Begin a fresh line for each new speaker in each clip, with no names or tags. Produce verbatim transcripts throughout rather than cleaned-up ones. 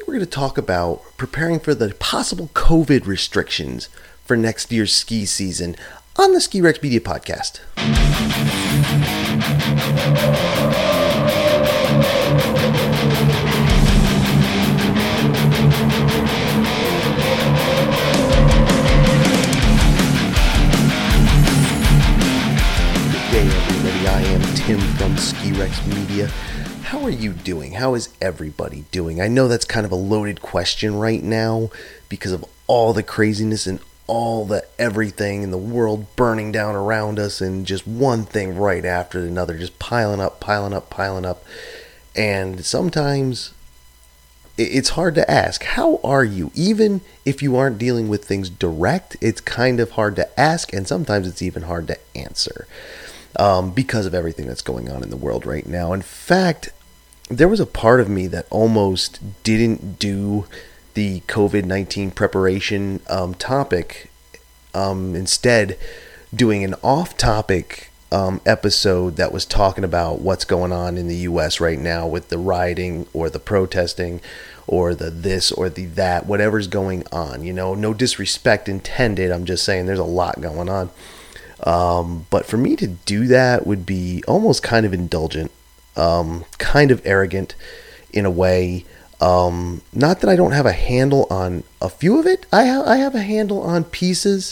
we're going to talk about preparing for the possible COVID restrictions for next year's ski season on the Ski Rex Media Podcast. Good day, everybody. I am Tim from Ski Rex Media. How are you doing? How is everybody doing? I know that's kind of a loaded question right now because of all the craziness and all the everything in the world burning down around us and just one thing right after another, just piling up, piling up, piling up. And sometimes it's hard to ask, how are you? Even if you aren't dealing with things direct, it's kind of hard to ask, and sometimes it's even hard to answer um, because of everything that's going on in the world right now. In fact, there was a part of me that almost didn't do the COVID nineteen preparation um, topic, um, instead doing an off-topic um, episode that was talking about what's going on in the U S right now with the rioting or the protesting or the this or the that, whatever's going on. You know, no disrespect intended. I'm just saying there's a lot going on. Um, but for me to do that would be almost kind of indulgent. Um, kind of arrogant in a way. Um, not that I don't have a handle on a few of it. I have I have a handle on pieces.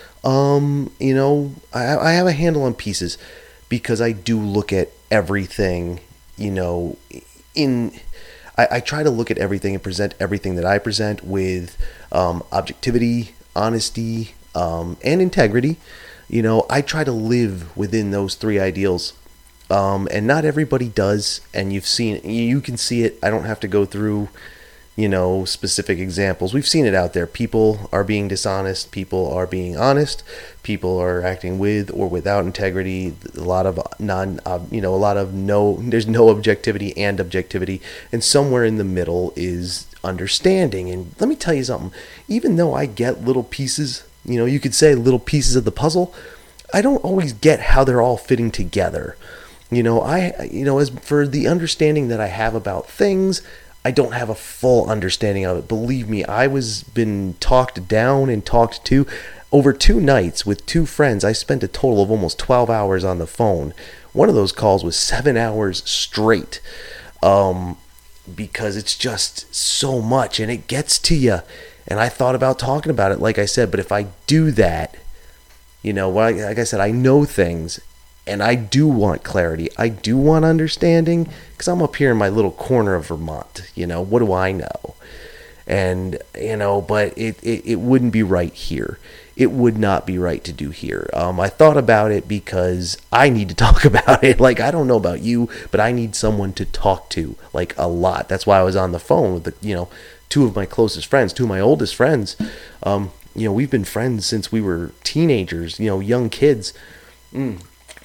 Um, you know, I, I have a handle on pieces because I do look at everything. You know, in I, I try to look at everything and present everything that I present with um, objectivity, honesty, um, and integrity. You know, I try to live within those three ideals. Um, and not everybody does, and you've seen, you can see it. I don't have to go through, you know, specific examples. We've seen it out there. People are being dishonest. People are being honest. People are acting with or without integrity. A lot of non, uh, you know, a lot of no, there's no objectivity and objectivity. And somewhere in the middle is understanding. And let me tell you something, even though I get little pieces, you know, you could say little pieces of the puzzle, I don't always get how they're all fitting together. You know, I, you know, as for the understanding that I have about things, I don't have a full understanding of it. Believe me, I was been talked down and talked to over two nights with two friends. I spent a total of almost twelve hours on the phone. One of those calls was seven hours straight, um, because it's just so much and it gets to you. And I thought about talking about it, like I said, but if I do that, you know, like I said, I know things. And I do want clarity. I do want understanding because I'm up here in my little corner of Vermont. You know, what do I know? And, you know, but it, it, it wouldn't be right here. It would not be right to do here. Um, I thought about it because I need to talk about it. Like, I don't know about you, but I need someone to talk to, like, a lot. That's why I was on the phone with, the, you know, two of my closest friends, two of my oldest friends. Um, you know, we've been friends since we were teenagers, you know, young kids. Mm.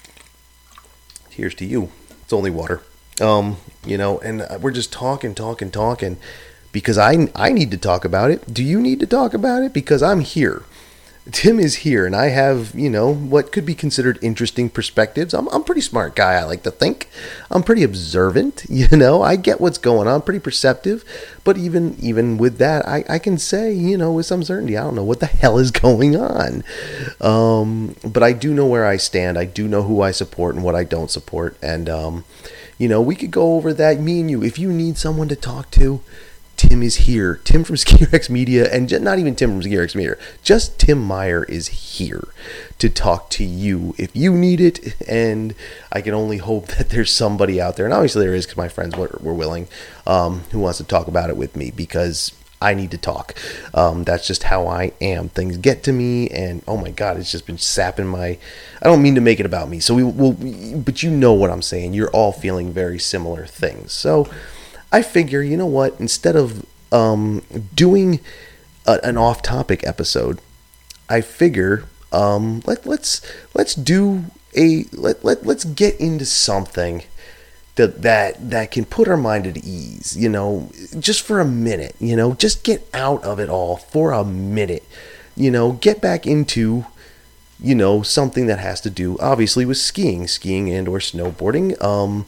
Here's to you. It's only water. Um, you know, and we're just talking, talking, talking because I, I need to talk about it. Do you need to talk about it? Because I'm here. Tim is here and I have, you know, what could be considered interesting perspectives. I'm, I'm a pretty smart guy. I like to think. I'm pretty observant, you know. I get what's going on, pretty perceptive. But even even with that, I, I can say, you know, with some certainty, I don't know what the hell is going on. Um, but I do know where I stand. I do know who I support and what I don't support. And, um, you know, we could go over that, me and you. If you need someone to talk to, Tim is here. Tim from Ski Rex Media, and not even Tim from Ski Rex Media, just Tim Meyer is here to talk to you if you need it. And I can only hope that there's somebody out there, and obviously there is because my friends were, were willing, um, who wants to talk about it with me because I need to talk. Um, that's just how I am. Things get to me, and oh my God, it's just been sapping my. I don't mean to make it about me. So we will, but you know what I'm saying. You're all feeling very similar things. So I figure, you know what, instead of um, doing a, an off-topic episode, I figure um, let, let's let's do a let, let let's get into something that that that can put our mind at ease, you know, just for a minute, you know, just get out of it all for a minute, you know, get back into, you know, something that has to do obviously with skiing, skiing and or snowboarding. Um,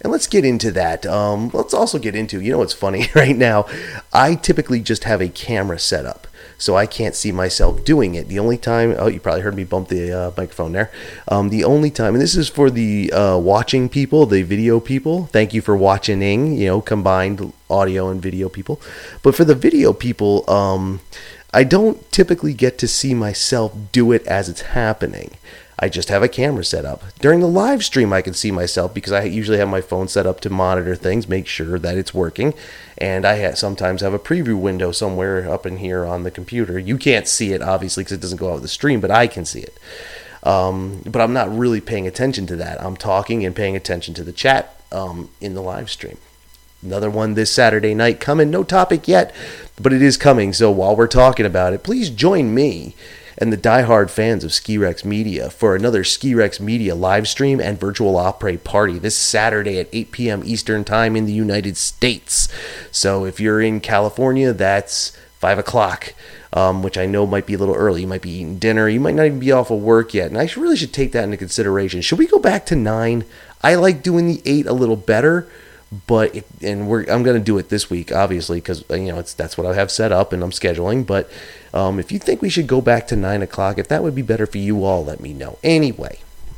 And let's get into that. Um, let's also get into, you know what's funny right now? I typically just have a camera set up, so I can't see myself doing it. The only time, oh, you probably heard me bump the uh, microphone there. Um, the only time, and this is for the uh, watching people, the video people. Thank you for watching, you know, combined audio and video people. But for the video people, um, I don't typically get to see myself do it as it's happening. I just have a camera set up. During the live stream, I can see myself because I usually have my phone set up to monitor things, make sure that it's working. And I ha- sometimes have a preview window somewhere up in here on the computer. You can't see it, obviously, because it doesn't go out with the stream, but I can see it. Um, but I'm not really paying attention to that. I'm talking and paying attention to the chat um, in the live stream. Another one this Saturday night coming. No topic yet, but it is coming. So while we're talking about it, please join me and the diehard fans of Ski Rex Media for another Ski Rex Media live stream and virtual opera party this Saturday at eight p.m. Eastern Time in the United States. So if you're in California, that's five o'clock, um, which I know might be a little early. You might be eating dinner. You might not even be off of work yet. And I really should take that into consideration. Should we go back to nine? I like doing the eight a little better. But it, and we're I'm gonna do it this week, obviously, because you know it's that's what I have set up and I'm scheduling. But um, if you think we should go back to nine o'clock, if that would be better for you all, let me know. Anyway,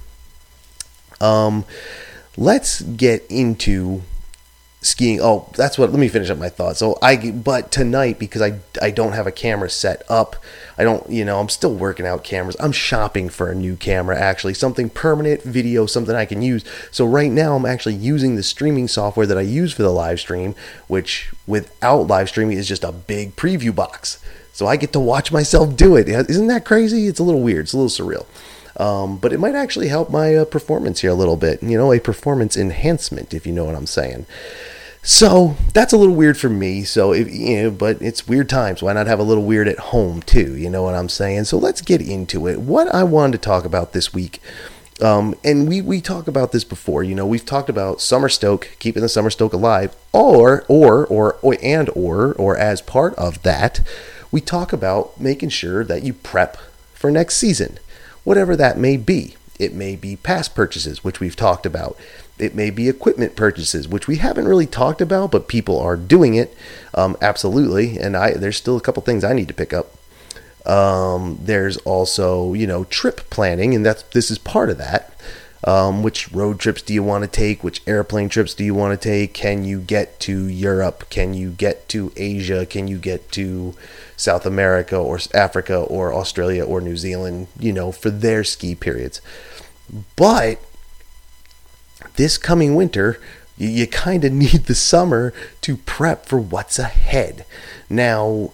um, let's get into skiing. Oh, that's what. Let me finish up my thoughts. So I, but tonight because I I don't have a camera set up. I don't, you know, I'm still working out cameras. I'm shopping for a new camera, actually, something permanent video, something I can use. So right now I'm actually using the streaming software that I use for the live stream, which without live streaming is just a big preview box. So I get to watch myself do it. Isn't that crazy? It's a little weird. It's a little surreal. Um, but it might actually help my uh, performance here a little bit. You know, a performance enhancement, if you know what I'm saying. So that's a little weird for me. So, if, you know, but it's weird times. Why not have a little weird at home too? You know what I'm saying? So let's get into it. What I wanted to talk about this week, um, and we we talked about this before. You know, we've talked about summer stoke, keeping the summer stoke alive, or or or, or and or or as part of that, we talk about making sure that you prep for next season, whatever that may be. It may be pass purchases, which we've talked about. It may be equipment purchases, which we haven't really talked about, but people are doing it. Um, absolutely. And I, there's still a couple things I need to pick up. Um, there's also, you know, trip planning, and that's, this is part of that. Um, which road trips do you want to take? Which airplane trips do you want to take? Can you get to Europe? Can you get to Asia? Can you get to South America or Africa or Australia or New Zealand, you know, for their ski periods? But this coming winter, you, you kind of need the summer to prep for what's ahead. Now,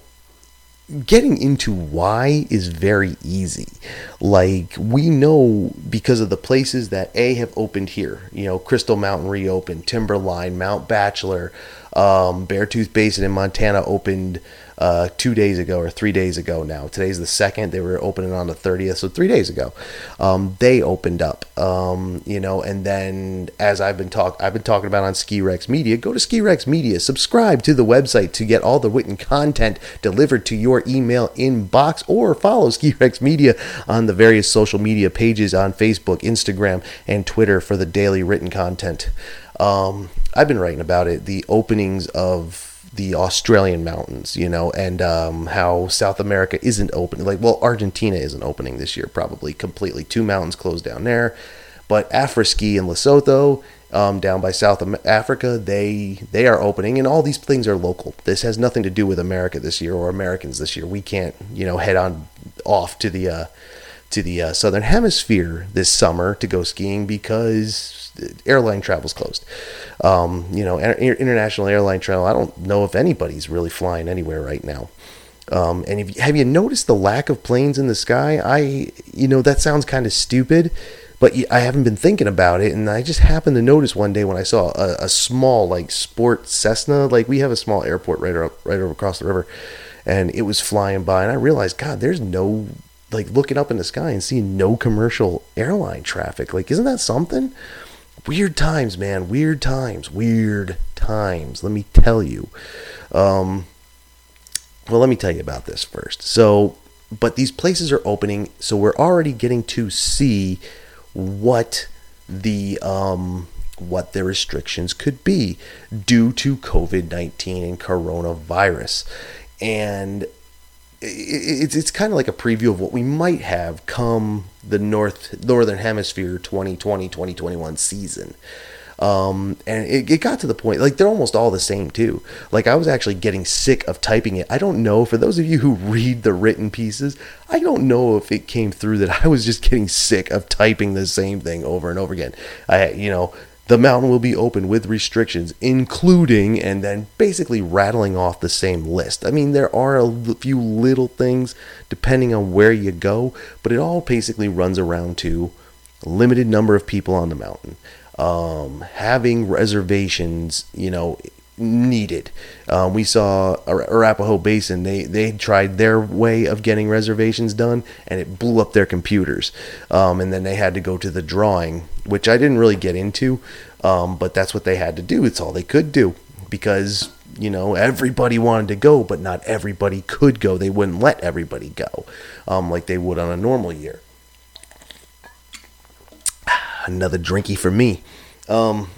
getting into why is very easy. Like, we know because of the places that A have opened here. You know, Crystal Mountain reopened, Timberline, Mount Bachelor, um, Beartooth Basin in Montana opened uh, two days ago or three days ago now. Today's the second. They were opening on the thirtieth, so three days ago. Um, they opened up, um, you know, and then as I've been talk, I've been talking about on Ski Rex Media, go to Ski Rex Media, subscribe to the website to get all the written content delivered to your email inbox, or follow Ski Rex Media on the various social media pages on Facebook, Instagram, and Twitter for the daily written content. Um, I've been writing about it, the openings of the Australian mountains, you know, and um, how South America isn't open. Like, well, Argentina isn't opening this year, probably completely. Two mountains closed down there. But Afro-Ski and Lesotho, um, down by South Africa, they they are opening, and all these things are local. This has nothing to do with America this year or Americans this year. We can't, you know, head on off to the uh, to the uh, Southern Hemisphere this summer to go skiing because airline travel's closed. Um, you know, international airline travel, I don't know if anybody's really flying anywhere right now. Um, and if, have you noticed the lack of planes in the sky? I, you know, that sounds kind of stupid, but I haven't been thinking about it. And I just happened to notice one day when I saw a, a small, like, sport Cessna, like we have a small airport right, up, right over across the river, and it was flying by, and I realized, God, there's no, like, looking up in the sky and seeing no commercial airline traffic. Like, isn't that something? Weird times, man. Weird times. Weird times. Let me tell you. Um, well, let me tell you about this first. So, but these places are opening, so we're already getting to see what the um, what the restrictions could be due to covid nineteen and coronavirus. And it's it's kind of like a preview of what we might have come the north northern hemisphere twenty twenty twenty twenty-one season. Um, and it, it got to the point, like, they're almost all the same too. Like, I was actually getting sick of typing it. I don't know, for those of you who read the written pieces, I don't know if it came through that I was just getting sick of typing the same thing over and over again. I, you know, the mountain will be open with restrictions, including, and then basically rattling off the same list. I mean, there are a few little things depending on where you go, but it all basically runs around to a limited number of people on the mountain. Um, having reservations, you know, needed. Um, we saw Arapahoe Basin, they, they tried their way of getting reservations done, and it blew up their computers. Um, and then they had to go to the drawing, which I didn't really get into, um, but that's what they had to do. It's all they could do, because, you know, everybody wanted to go, but not everybody could go. They wouldn't let everybody go, um, like they would on a normal year. Another drinky for me. Um,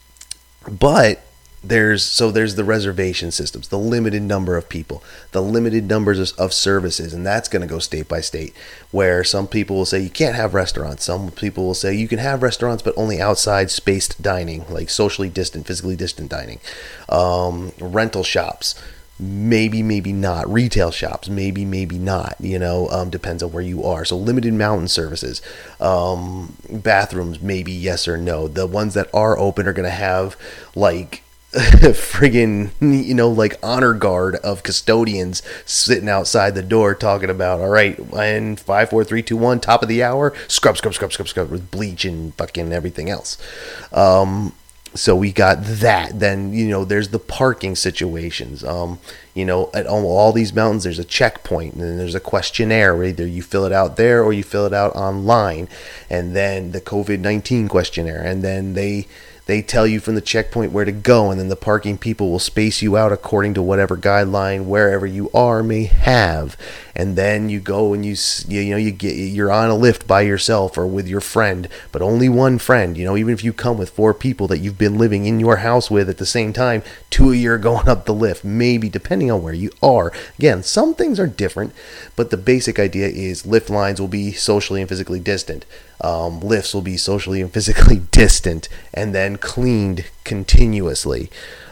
but there's, so there's the reservation systems, the limited number of people, the limited numbers of, of services, and that's going to go state by state, where some people will say you can't have restaurants. Some people will say you can have restaurants, but only outside spaced dining, like socially distant, physically distant dining. Um, rental shops. Maybe, maybe not. Retail shops, maybe, maybe not. You know, um, depends on where you are. So limited mountain services. Um, bathrooms, maybe yes or no. The ones that are open are going to have, like, friggin', you know, like honor guard of custodians sitting outside the door talking about, all right, in five, four, three, two, one, top of the hour, scrub, scrub, scrub, scrub, scrub, with bleach and fucking everything else. Um... So we got that. Then, you know, there's the parking situations. Um, you know, at all, all these mountains, there's a checkpoint, and then there's a questionnaire where either you fill it out there or you fill it out online. And then the covid nineteen questionnaire. And then they they tell you from the checkpoint where to go. And then the parking people will space you out according to whatever guideline wherever you are may have. And then you go and you, you, you know, you get, you're on a lift by yourself or with your friend, but only one friend. You know, even if you come with four people that you've been living in your house with at the same time, two of you are going up the lift, maybe, depending on where you are. Again, some things are different, but the basic idea is lift lines will be socially and physically distant. Um, lifts will be socially and physically distant, and then cleaned continuously.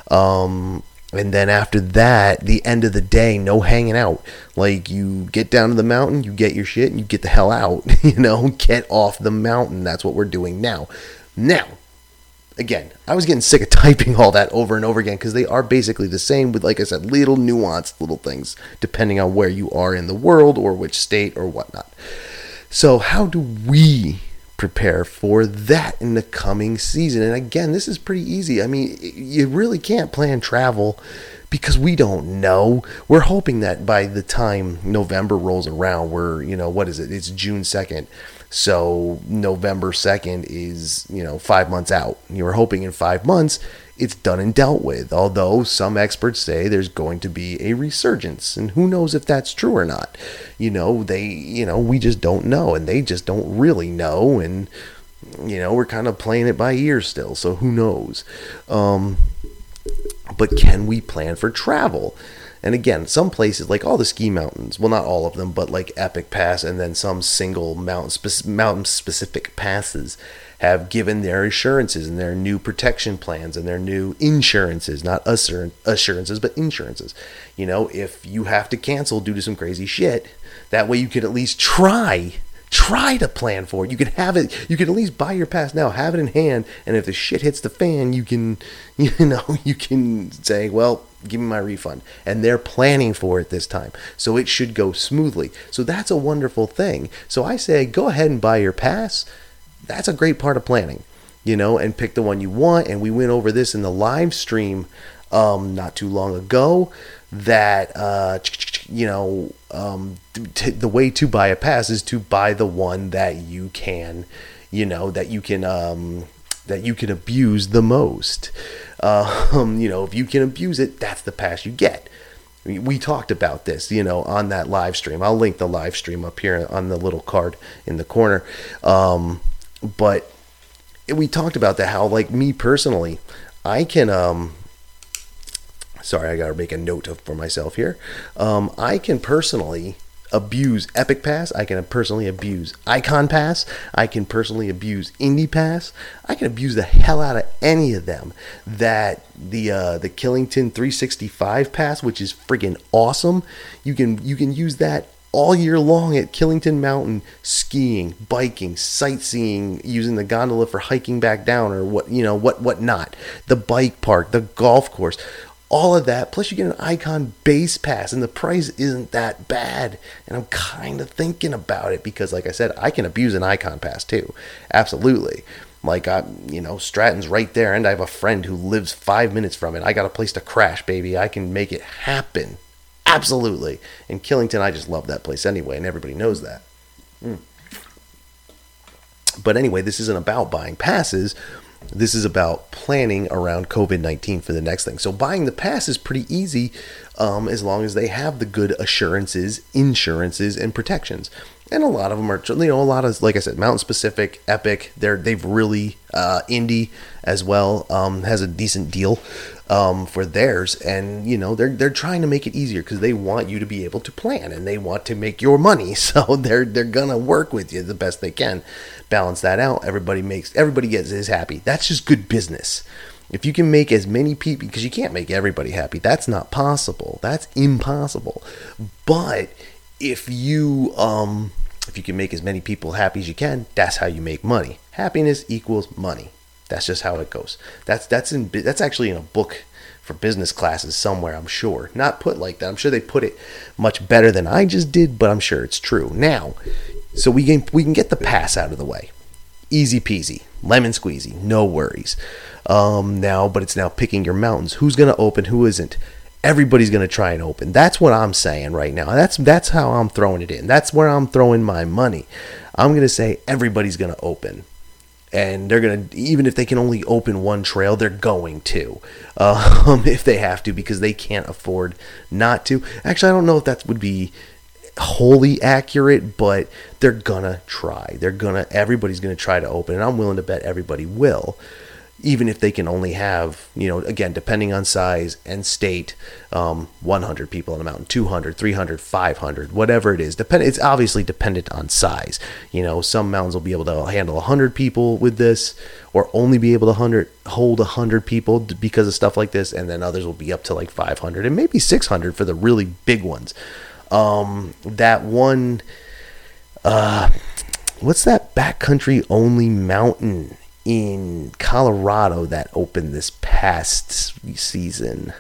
Um, and then after that, the end of the day, no hanging out. Like, you get down to the mountain, you get your shit, and you get the hell out. You know, get off the mountain. That's what we're doing now. Now, again, I was getting sick of typing all that over and over again, because they are basically the same with, like I said, little nuanced little things, depending on where you are in the world or which state or whatnot. So how do we prepare for that in the coming season? And again, this is pretty easy. I mean, you really can't plan travel because we don't know. We're hoping that by the time November rolls around, we're, you know, what is it? It's June second. So November second is, you know, five months out. You were hoping in five months it's done and dealt with. Although some experts say there's going to be a resurgence, and who knows if that's true or not. You know, they, you know, we just don't know, and they just don't really know, and, you know, we're kind of playing it by ear still, so who knows. Um, but can we plan for travel? And again, some places, like all the ski mountains, well, not all of them, but like Epic Pass and then some single mountain spe- mountain specific passes have given their assurances and their new protection plans and their new insurances, not assur- assurances, but insurances. You know, if you have to cancel due to some crazy shit, that way you can at least try, try to plan for it. You can have it, you can at least buy your pass now, have it in hand, and if the shit hits the fan, you can, you know, you can say, well, give me my refund. And they're planning for it this time, so it should go smoothly. So that's a wonderful thing. So I say, go ahead and buy your pass. That's a great part of planning, you know, and pick the one you want. And we went over this in the live stream um, not too long ago, that, uh, you know, um, t- the way to buy a pass is to buy the one that you can, you know, that you can, um, that you can abuse the most. Uh, um, you know, if you can abuse it, that's the pass you get. We talked about this, you know, on that live stream. I'll link the live stream up here on the little card in the corner. Um, But we talked about that, how like me personally, I can um sorry, I gotta make a note of, for myself here. Um, I can personally abuse Epic Pass. I can personally abuse Icon Pass. I can personally abuse Indie Pass. I can abuse the hell out of any of them. That the uh, the Killington three sixty-five Pass, which is friggin' awesome. You can you can use that all year long at Killington Mountain, skiing, biking, sightseeing, using the gondola for hiking back down, or what you know what what not. The bike park, the golf course. All of that, plus you get an Icon base pass, and the price isn't that bad. And I'm kind of thinking about it because, like I said, I can abuse an Icon pass too. Absolutely. Like, I, you know, Stratton's right there, and I have a friend who lives five minutes from it. I got a place to crash, baby. I can make it happen. Absolutely. And Killington, I just love that place anyway, and everybody knows that. Mm. But anyway, this isn't about buying passes. This is about planning around covid nineteen for the next thing. So buying the pass is pretty easy um, as long as they have the good assurances, insurances, and protections. And a lot of them are, you know, a lot of, like I said, Mountain Specific, Epic, they're, they've really, uh, Indie as well, um, has a decent deal um, for theirs. And, you know, they're, they're trying to make it easier because they want you to be able to plan and they want to make your money. So they're, they're going to work with you the best they can. Balance that out. Everybody makes, everybody gets is happy. That's just good business. If you can make as many people, because you can't make everybody happy. That's not possible. That's impossible. But if you, um, if you can make as many people happy as you can, that's how you make money. Happiness equals money. That's just how it goes. That's that's in that's actually in a book for business classes somewhere, I'm sure. Not put like that. I'm sure they put it much better than I just did, but I'm sure it's true. Now, so we can we can get the pass out of the way. Easy peasy, lemon squeezy, no worries. Um, now, but it's now picking your mountains. Who's going to open? Who isn't? Everybody's going to try and open. That's what I'm saying right now. That's that's how I'm throwing it in. That's where I'm throwing my money. I'm going to say everybody's going to open. And they're going to, even if they can only open one trail, they're going to. Um, if they have to, because they can't afford not to. Actually, I don't know if that would be wholly accurate, but they're going to try. They're going to, everybody's going to try to open. And I'm willing to bet everybody will. Even if they can only have, you know, again, depending on size and state, um, one hundred people on a mountain, two hundred, three hundred, five hundred, whatever it is. Depend- it's obviously dependent on size. You know, some mountains will be able to handle one hundred people with this, or only be able to one hundred, hold one hundred people because of stuff like this, and then others will be up to like five hundred and maybe six hundred for the really big ones. Um, that one, uh, what's that backcountry only mountain in Colorado that opened this past season?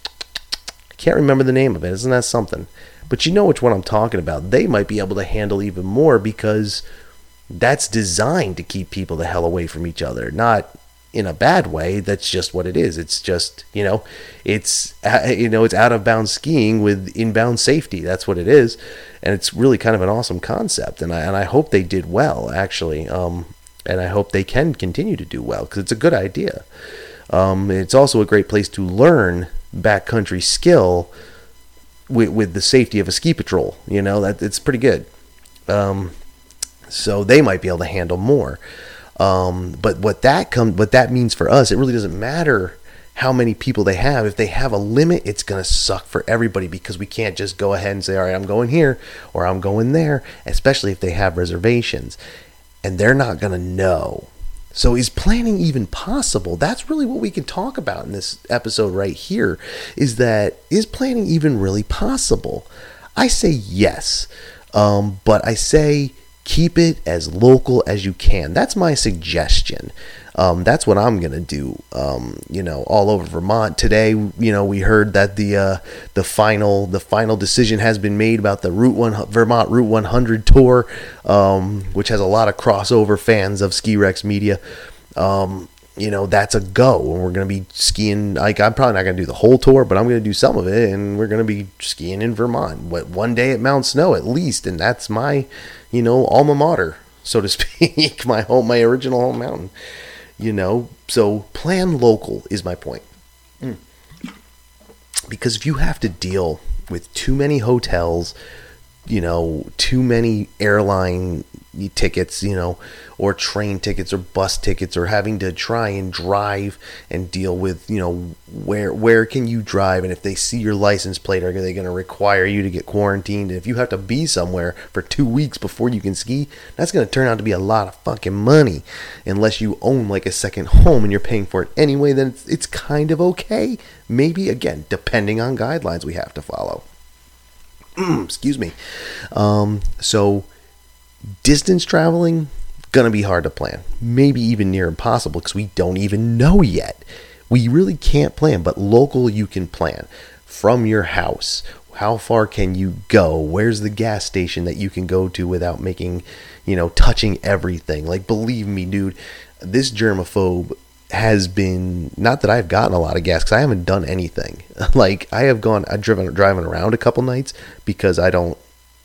I can't remember the name of it. Isn't that something? But you know which one I'm talking about. They might be able to handle even more because that's designed to keep people the hell away from each other. Not in a bad way. That's just what it is. It's just, you know, it's, you know, it's out of bounds skiing with inbound safety. That's what it is. And it's really kind of an awesome concept. And I, and I hope they did well, actually. Um, And I hope they can continue to do well because it's a good idea. Um, it's also a great place to learn backcountry skill with, with the safety of a ski patrol. You know, that it's pretty good. Um, so they might be able to handle more. Um, but what that come, what that means for us, it really doesn't matter how many people they have. If they have a limit, it's going to suck for everybody because we can't just go ahead and say, all right, I'm going here or I'm going there, especially if they have reservations. And they're not going to know. So is planning even possible? That's really what we can talk about in this episode right here, is that, is planning even really possible? I say yes, um, but I say keep it as local as you can. That's my suggestion. Um, that's what I'm going to do, um, you know, all over Vermont. Today, you know, we heard that the uh, the final the final decision has been made about the Route one Vermont Route one hundred tour, um, which has a lot of crossover fans of Ski Rex Media. Um, you know, that's a go. And we're going to be skiing. Like, I'm probably not going to do the whole tour, but I'm going to do some of it. And we're going to be skiing in Vermont. What, one day at Mount Snow at least. And that's my, you know, alma mater, so to speak, my home, my original home mountain. You know, so plan local is my point. Mm. Because if you have to deal with too many hotels, you know, too many airline tickets, you know, or train tickets or bus tickets, or having to try and drive and deal with, you know, where where can you drive, and if they see your license plate, are they going to require you to get quarantined? And if you have to be somewhere for two weeks before you can ski, that's going to turn out to be a lot of fucking money. Unless you own like a second home and you're paying for it anyway, then it's, it's kind of okay. Maybe, again, depending on guidelines we have to follow. Excuse me. Um, so distance traveling, gonna be hard to plan. Maybe even near impossible, because we don't even know yet. We really can't plan, but local you can plan. From your house, how far can you go? Where's the gas station that you can go to without making, you know, touching everything? Like, believe me, dude, this germaphobe has been, not that I've gotten a lot of gas, because I haven't done anything. Like, I have gone, I've driven driving around a couple nights because I don't,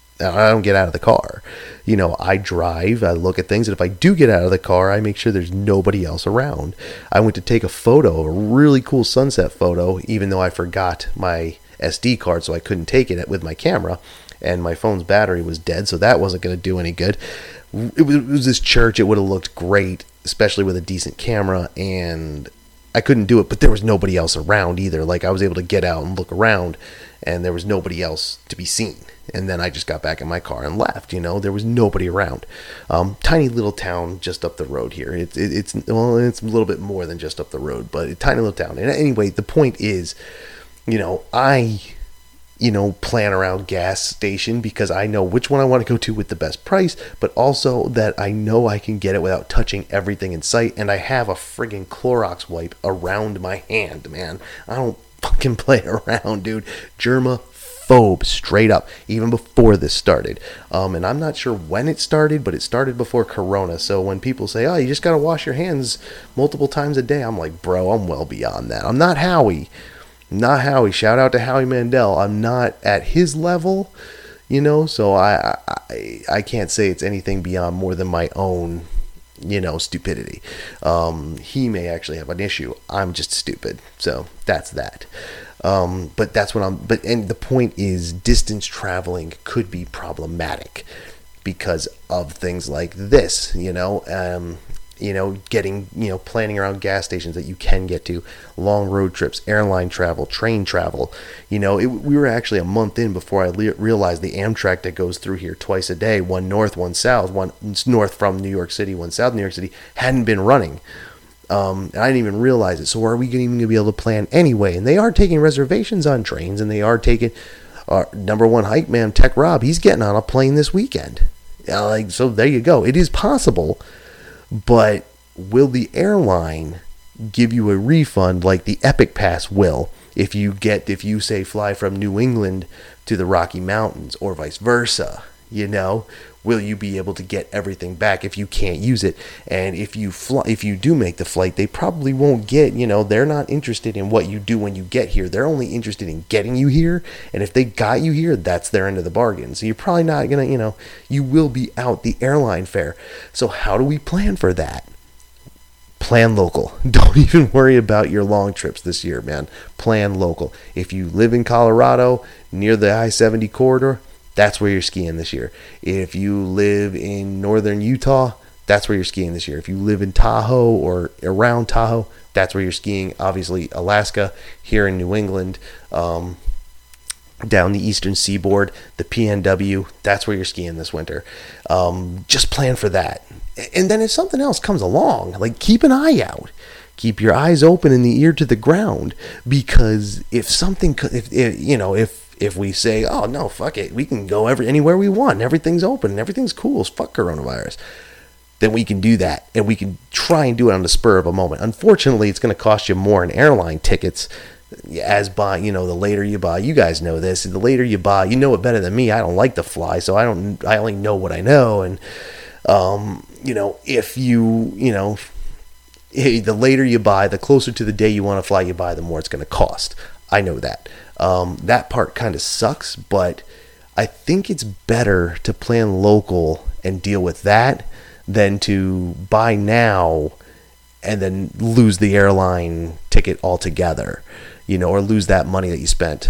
I don't get out of the car. You know, I drive, I look at things, and if I do get out of the car, I make sure there's nobody else around. I went to take a photo, a really cool sunset photo, even though I forgot my S D card, so I couldn't take it with my camera, and my phone's battery was dead, so that wasn't going to do any good. It was, it was this church, it would have looked great, especially with a decent camera, and I couldn't do it, but there was nobody else around either. Like, I was able to get out and look around, and there was nobody else to be seen. And then I just got back in my car and left. You know, there was nobody around. Um, tiny little town just up the road here. It's it, it's well, it's a little bit more than just up the road, but a tiny little town. And anyway, the point is, you know, I, you know, plan around gas station because I know which one I want to go to with the best price, but also that I know I can get it without touching everything in sight. And I have a friggin' Clorox wipe around my hand, man. I don't fucking play around, dude. Germa. Phobe, straight up, even before this started. Um, and I'm not sure when it started, but it started before Corona. So when people say, oh, you just got to wash your hands multiple times a day, I'm like, bro, I'm well beyond that. I'm not Howie. Not Howie. Shout out to Howie Mandel. I'm not at his level, you know, so I, I, I can't say it's anything beyond more than my own, you know, stupidity. Um, he may actually have an issue. I'm just stupid. So that's that. Um, but that's what I'm, but, and the point is, distance traveling could be problematic because of things like this, you know, um, you know, getting, you know, planning around gas stations that you can get to, long road trips, airline travel, train travel. You know, it, we were actually a month in before I le- realized the Amtrak that goes through here twice a day, one north, one south, one north from New York City, one south New York City, hadn't been running. Um, and I didn't even realize it. So are we even going to be able to plan anyway? And they are taking reservations on trains, and they are taking our number one hype man, Tech Rob. He's getting on a plane this weekend. Uh, like, so there you go. It is possible, but will the airline give you a refund like the Epic Pass will if you get, if you say fly from New England to the Rocky Mountains or vice versa? You know, will you be able to get everything back if you can't use it? And if you fly, if you do make the flight, they probably won't get, you know, they're not interested in what you do when you get here. They're only interested in getting you here. And if they got you here, that's their end of the bargain. So you're probably not going to, you know, you will be out the airline fare. So how do we plan for that? Plan local. Don't even worry about your long trips this year, man. Plan local. If you live in Colorado near the I seventy corridor, that's where you're skiing this year. If you live in northern Utah, that's where you're skiing this year. If you live in Tahoe or around Tahoe, that's where you're skiing. Obviously, Alaska, here in New England, um, down the eastern seaboard, the P N W, that's where you're skiing this winter. Um, just plan for that. And then if something else comes along, like, keep an eye out. Keep your eyes open and the ear to the ground, because if something, if, if you know, if If we say, oh, no, fuck it, we can go every anywhere we want, everything's open, and everything's cool, fuck coronavirus, then we can do that, and we can try and do it on the spur of a moment. Unfortunately, it's going to cost you more in airline tickets as buy, you know, the later you buy. You guys know this. The later you buy, you know it better than me. I don't like to fly, so I don't, I only know what I know, and, um, you know, if you, you know, the later you buy, the closer to the day you want to fly you buy, the more it's going to cost. I know that. Um, that part kind of sucks, but I think it's better to plan local and deal with that than to buy now and then lose the airline ticket altogether, you know, or lose that money that you spent.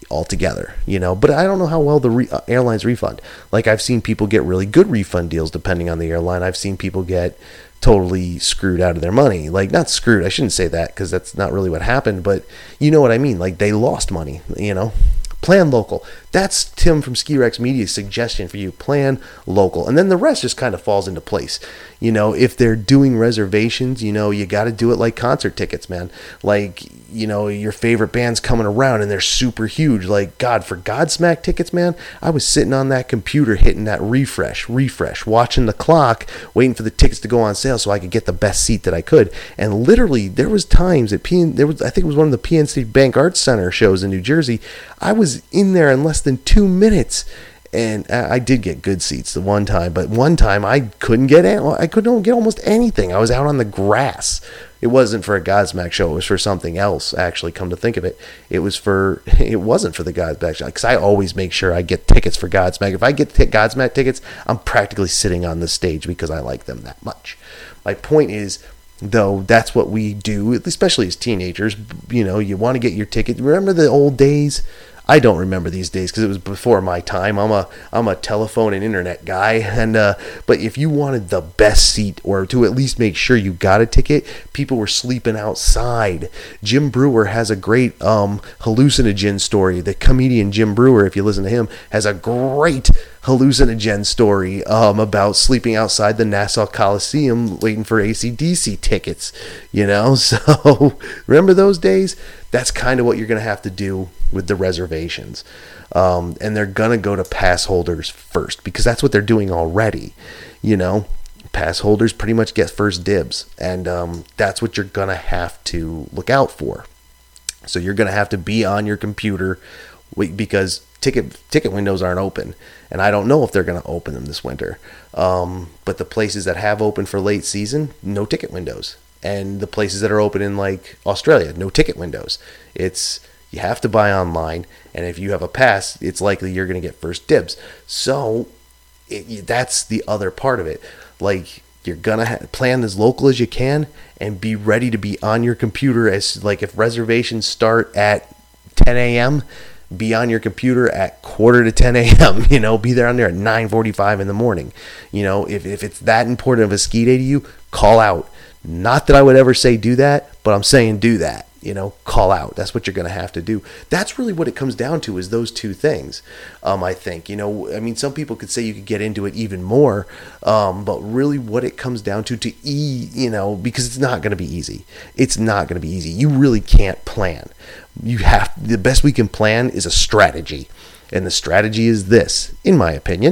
altogether, you know. But I don't know how well the re- uh, airlines refund. Like, I've seen people get really good refund deals depending on the airline. I've seen people get totally screwed out of their money. Like, not screwed, I shouldn't say that, because that's not really what happened, but you know what I mean. Like, they lost money, you know. Plan local. That's Tim from Ski Rex Media's suggestion for you. Plan local. And then the rest just kind of falls into place. You know, if they're doing reservations, you know, you got to do it like concert tickets, man. Like, you know, your favorite band's coming around and they're super huge. Like, God, for Godsmack tickets, man, I was sitting on that computer hitting that refresh, refresh, watching the clock, waiting for the tickets to go on sale so I could get the best seat that I could. And literally, there was times at P N, there was, I think it was one of the P N C Bank Arts Center shows in New Jersey. I was in there in less than two minutes. And I did get good seats the one time, but one time I couldn't get I couldn't get almost anything. I was out on the grass. It wasn't for a Godsmack show. It was for something else, actually, come to think of it. It was for, it wasn't for the Godsmack show, because I always make sure I get tickets for Godsmack. If I get t- Godsmack tickets, I'm practically sitting on the stage because I like them that much. My point is, though, that's what we do, especially as teenagers. You know, you want to get your ticket. Remember the old days? I don't remember these days because it was before my time. I'm a I'm a telephone and internet guy, and uh, but if you wanted the best seat, or to at least make sure you got a ticket, people were sleeping outside. Jim Brewer has a great um, hallucinogen story. The comedian Jim Brewer, if you listen to him, has a great hallucinogen story um, about sleeping outside the Nassau Coliseum waiting for A C D C tickets. You know, so remember those days? That's kind of what you're going to have to do with the reservations. Um, and they're going to go to pass holders first, because that's what they're doing already. You know, pass holders pretty much get first dibs. And um, that's what you're going to have to look out for. So you're going to have to be on your computer, because ticket ticket windows aren't open. And I don't know if they're going to open them this winter. Um, but the places that have opened for late season, no ticket windows. And the places that are open in, like, Australia, no ticket windows. It's, you have to buy online, and if you have a pass, it's likely you're going to get first dibs. So it, that's the other part of it. Like, you're going to ha- plan as local as you can and be ready to be on your computer. As, like, if reservations start at ten a.m., be on your computer at quarter to ten a.m., you know, be there on there at nine forty-five in the morning. You know, if, if it's that important of a ski day to you, call out. Not that I would ever say do that, but I'm saying do that. You know, call out. That's what you're going to have to do. That's really what it comes down to, is those two things. Um, I think, you know, I mean, some people could say you could get into it even more, um, but really what it comes down to, to e, you know, because it's not going to be easy. It's not going to be easy. You really can't plan. You have, the best we can plan is a strategy. And the strategy is this, in my opinion: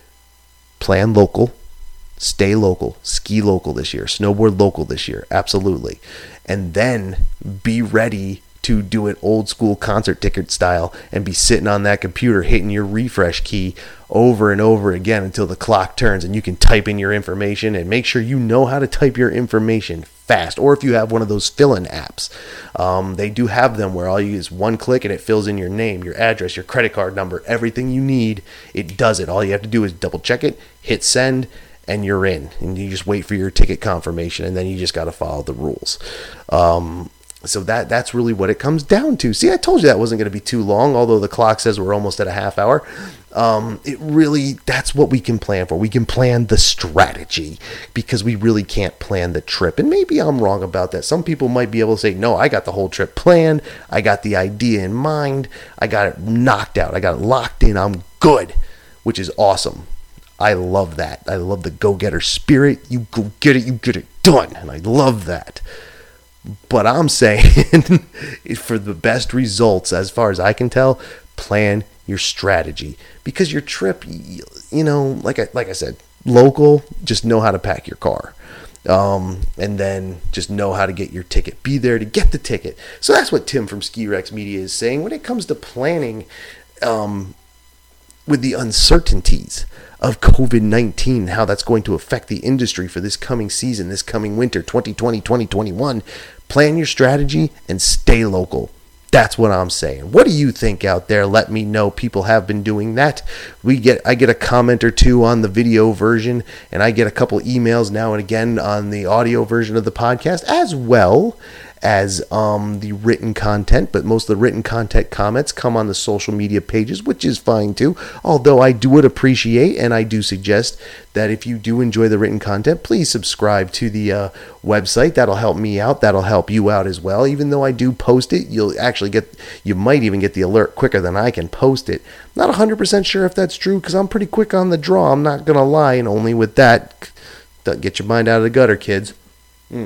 plan local. Stay local, ski local this year, snowboard local this year, absolutely. And then be ready to do it old school concert ticket style and be sitting on that computer hitting your refresh key over and over again until the clock turns and you can type in your information, and make sure you know how to type your information fast. Or if you have one of those fill-in apps, um, they do have them where all you use one click and it fills in your name, your address, your credit card number, everything you need. It does it. All you have to do is double check it, hit send, and you're in, and you just wait for your ticket confirmation, and then you just got to follow the rules. Um, so that that's really what it comes down to. See, I told you that wasn't going to be too long, although the clock says we're almost at a half hour. Um, it really, that's what we can plan for. We can plan the strategy, because we really can't plan the trip. And maybe I'm wrong about that. Some people might be able to say, no, I got the whole trip planned. I got the idea in mind. I got it knocked out. I got it locked in. I'm good, which is awesome. I love that. I love the go-getter spirit. You go get it, you get it done. And I love that. But I'm saying, for the best results, as far as I can tell, plan your strategy. Because your trip, you know, like I, like I said, local, just know how to pack your car. Um, and then just know how to get your ticket. Be there to get the ticket. So that's what Tim from Ski Rex Media is saying. When it comes to planning um, with the uncertainties of covid nineteen, how that's going to affect the industry for this coming season, this coming winter, twenty twenty, twenty twenty-one. Plan your strategy and stay local. That's what I'm saying. What do you think out there? Let me know. People have been doing that. We get, I get a comment or two on the video version, and I get a couple emails now and again on the audio version of the podcast, as well as um, the written content, but most of the written content comments come on the social media pages, which is fine too. Although I do would appreciate, and I do suggest that if you do enjoy the written content, please subscribe to the uh, website. That'll help me out. That'll help you out as well. Even though I do post it, you'll actually get, you might even get the alert quicker than I can post it. Not one hundred percent sure if that's true because I'm pretty quick on the draw. I'm not going to lie, and only with that, get your mind out of the gutter, kids. Mm.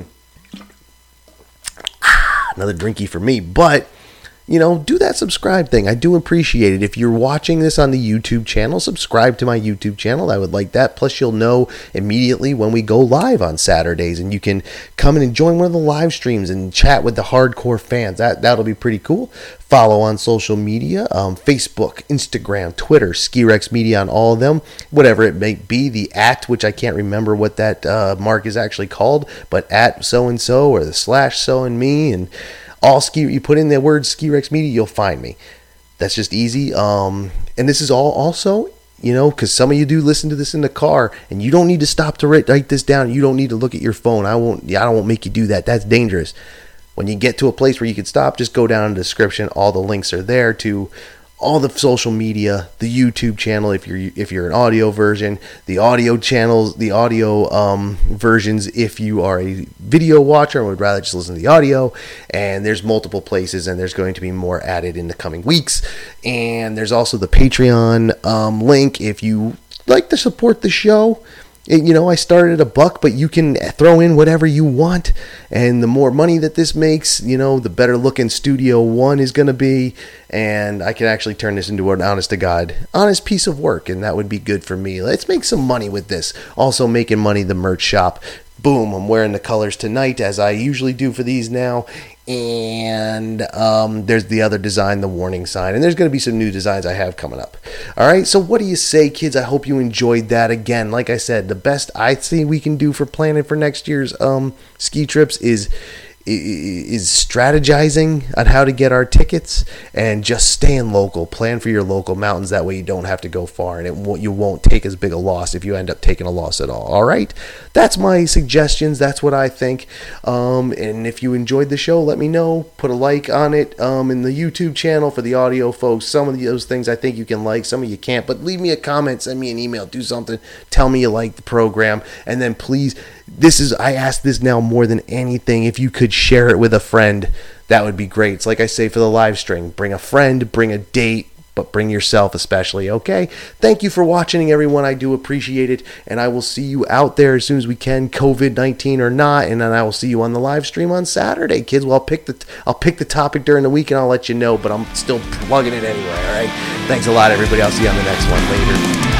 Another drinky for me, but you know, do that subscribe thing. I do appreciate it. If you're watching this on the YouTube channel, subscribe to my YouTube channel. I would like that. Plus, you'll know immediately when we go live on Saturdays, and you can come in and join one of the live streams and chat with the hardcore fans. That, that'll be pretty cool. Follow on social media, um, Facebook, Instagram, Twitter, SkiRex Media on all of them, whatever it may be. The at, which I can't remember what that uh, mark is actually called, but at so-and-so or the slash so-and-me, and all ski, you put in the word SkiRex Media, you'll find me. That's just easy. Um, and this is all also, you know, because some of you do listen to this in the car, and you don't need to stop to write, write this down. You don't need to look at your phone. I won't. I don't won't make you do that. That's dangerous. When you get to a place where you can stop, just go down in the description. All the links are there to all the social media, the YouTube channel if you're if you're an audio version, the audio channels, the audio um, versions if you are a video watcher and would rather just listen to the audio. And there's multiple places, and there's going to be more added in the coming weeks. And there's also the Patreon um, link if you like to support the show. It, you know, I started at a buck, but you can throw in whatever you want. And the more money that this makes, you know, the better looking Studio One is going to be. And I can actually turn this into an honest to God, honest piece of work. And that would be good for me. Let's make some money with this. Also making money, the merch shop. Boom, I'm wearing the colors tonight as I usually do for these now. And um, there's the other design, the warning sign. And there's going to be some new designs I have coming up. All right, so what do you say, kids? I hope you enjoyed that. Again, like I said, the best I think we can do for planning for next year's um, ski trips is is strategizing on how to get our tickets and just staying local. Plan for your local mountains. That way you don't have to go far, and it won't, you won't take as big a loss if you end up taking a loss at all. All right? That's my suggestions. That's what I think. Um, and if you enjoyed the show, let me know. Put a like on it um, in the YouTube channel for the audio folks. Some of those things I think you can like. Some of you can't. But leave me a comment. Send me an email. Do something. Tell me you like the program. And then please, this is, I ask this now more than anything, if you could share it with a friend, that would be great. It's like I say for the live stream, bring a friend, bring a date, but bring yourself especially, okay? Thank you for watching, everyone. I do appreciate it, and I will see you out there as soon as we can, COVID nineteen or not, and then I will see you on the live stream on Saturday, kids. Well, I'll pick the I'll pick the topic during the week, and I'll let you know, but I'm still plugging it anyway, all right? Thanks a lot, everybody. I'll see you on the next one later.